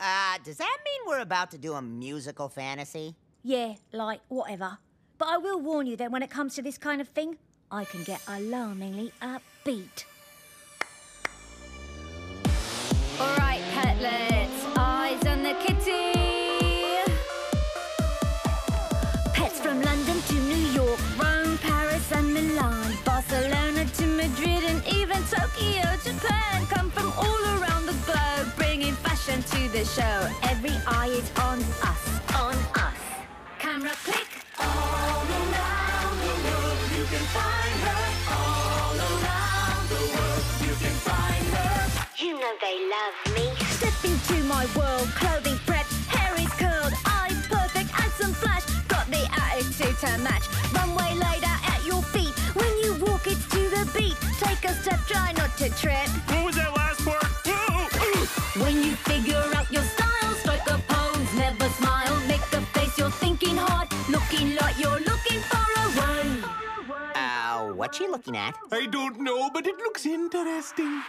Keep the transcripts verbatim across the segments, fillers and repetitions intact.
Uh, does that mean we're about to do a musical fantasy? Yeah, like, whatever. But I will warn you that when it comes to this kind of thing, I can get alarmingly upbeat. All right, petlets, eyes on the kitty. Pets from London to New York, Rome, Paris and Milan, Barcelona to Madrid and even Tokyo, Japan, come from all around the globe, bringing fashion to the show. Every eye is on us, on us. Camera click. All around the world you can find her. All around the world you can find her. You know they love me. Step into my world, clothing prepped, hair is curled, eyes perfect and some flash. Got the attitude to match. Runway laid out at your feet. When you walk it's to the beat. Take a step, try not to trip. What was that last part? When you figure out your style, strike a pose, never smile. Make a face, you're thinking hard, looking like you're looking for a run. Uh, what's she looking at? I don't know, but it looks interesting.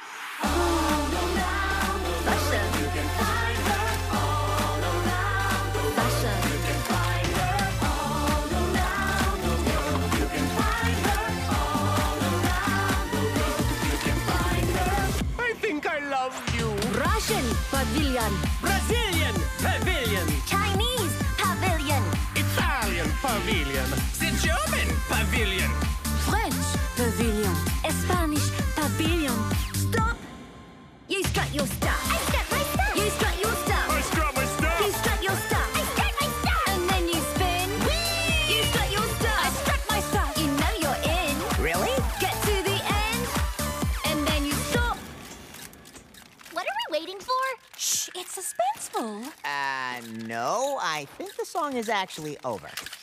Fashion. You can find her all around the world. Fashion. You can find her all around the world. You can find her all around the world. You can find her. I think I love you. Russian pavilion. Brazilian pavilion. Chinese pavilion. Italian pavilion. The German pavilion. French pavilion. Spanish pavilion. Stop! You strut your stuff. I strut my stuff. You strut your stuff. I strut my stuff. You strut your stuff. I strut my stuff. And then you spin. Whee! You strut your stuff. I strut my stuff. You know you're in. Really? Get to the end. And then you stop. What are we waiting for? Shh, it's suspenseful. Uh, no, I think the song is actually over.